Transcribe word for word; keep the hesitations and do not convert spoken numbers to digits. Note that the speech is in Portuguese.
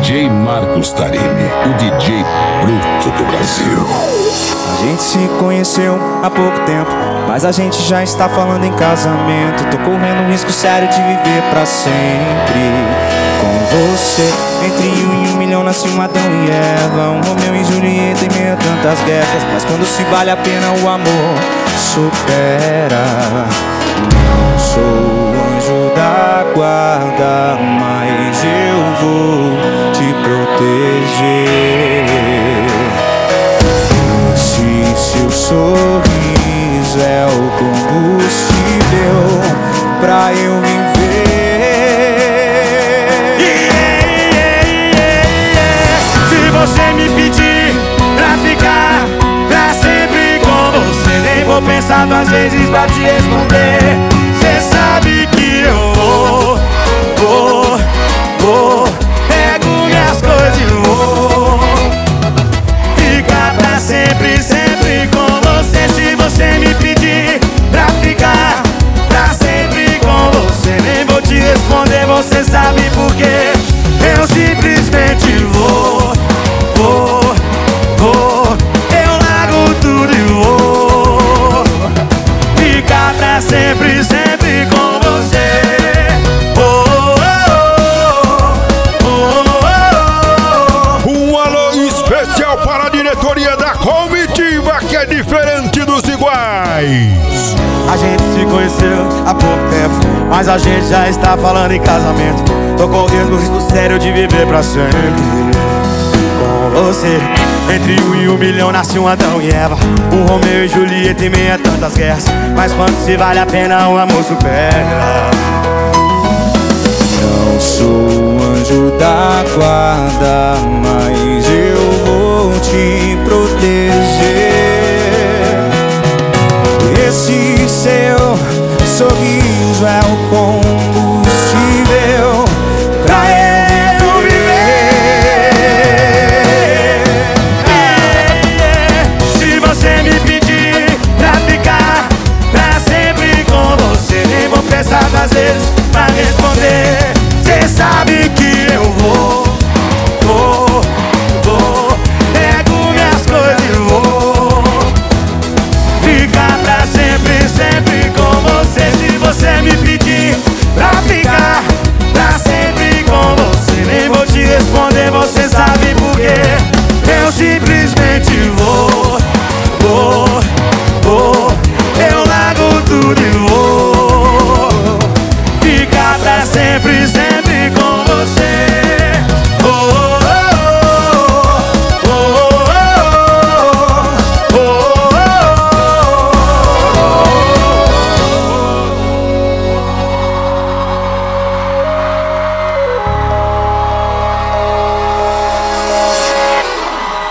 J Marcos Tarini, o D J bruto do Brasil. A gente se conheceu há pouco tempo, mas a gente já está falando em casamento. Tô correndo um risco sério de viver pra sempre com você. Entre um e um milhão nasce um Adão e Eva, um Romeu e Julieta em meio a tantas guerras. Mas quando se vale a pena o amor supera. Não sou o anjo da guarda, mas eu vou te proteger. Esse seu sorriso é o combustível pra eu viver. Yeah, yeah, yeah. Se você me pedir pra ficar pra sempre com você, nem vou pensar duas vezes pra te responder. Cê sabe que eu vou, vou, vou, pego minhas coisas e vou ficar pra sempre, sempre com você. Se você me pedir pra ficar pra sempre com você, nem vou te responder, você sabe por quê. Eu simplesmente vou, vou, vou, eu largo tudo e vou ficar pra sempre, sempre com você. Oh, oh, oh, oh, oh. Um alô especial para a diretoria da comitiva, que é diferente dos iguais. A gente se conheceu há pouco tempo, mas a gente já está falando em casamento. Tô correndo o risco sério de viver pra sempre com você. Entre um e um milhão nasce um Adão e Eva, um Romeu e Julieta em meio a tantas guerras. Mas quando se vale a pena o amor supera. Não sou o anjo da guarda, mas eu vou te proteger. Esse seu sorriso é o